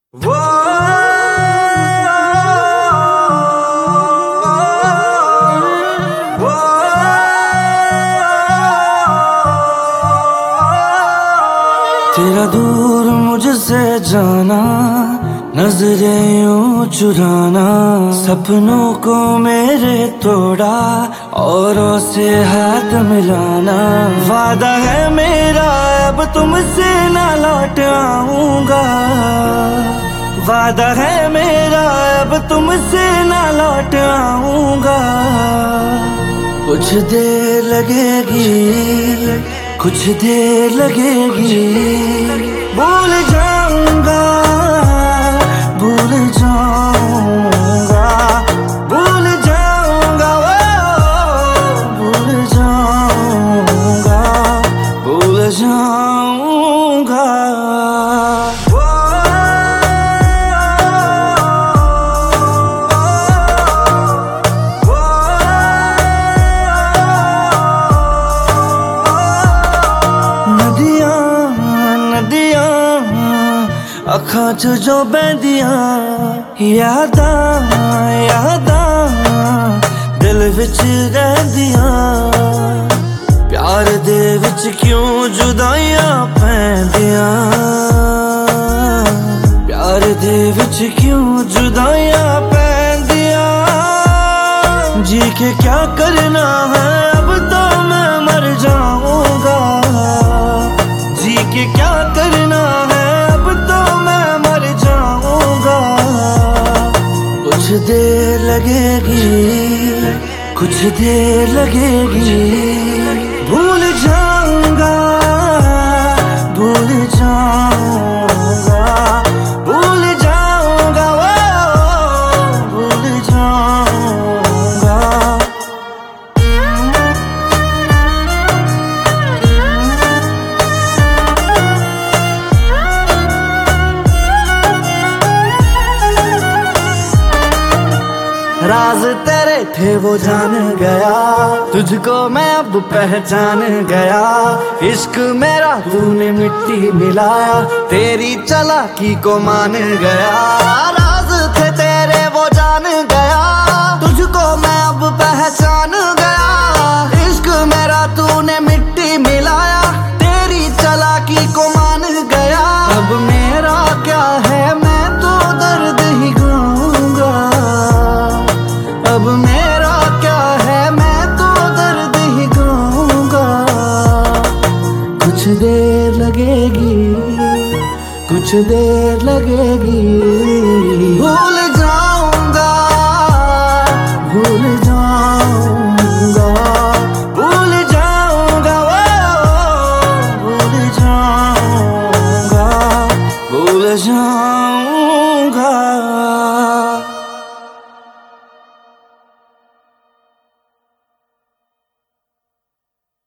वो तेरा दूर मुझसे जाना, नजरें यूं चुराना, सपनों को मेरे तोड़ा औरों से हाथ मिलाना। वादा है मेरा अब तुमसे ना लौट आऊंगा, वादा है मेरा अब तुमसे ना लौट आऊंगा। कुछ देर लगेगी, कुछ देर लगेगी, भूल जाऊंगा, भूल जाऊंगा, भूल जाऊंगा, भूल जाऊंगा, भूल जाऊंगा। अखां च जो बहदियां यादां यादां दिल विच रहदियां, प्यार दे विच क्यों जुदाइयां पैंदियां, प्यार दे विच क्यों जुदाइयां पैंदियां। जी के क्या करना है अब तो मैं मर जाऊंगा, जी के क्या करना है कुछ देर लगेगी, कुछ देर लगेगी, भूल जाऊंगा, भूल जाऊंगा, भूल जाऊंगा, भूल जाऊंगा। राज तेरे थे वो जान गया, तुझको मैं अब पहचान गया। इश्क मेरा तूने मिट्टी मिलाया, तेरी चालाकी को मान गया। राज थे तेरे वो जान गया, तुझको मैं अब पहचान गया। इश्क मेरा तूने मिट्टी मिलाया, तेरी चालाकी को मान गया। अब मेरा क्या है मैं तो दर्द ही गाऊंगा, अब मेरा क्या है मैं तो दर्द ही गाऊंगा। कुछ देर लगेगी, कुछ देर लगेगी, भूल जाऊंगा, भूल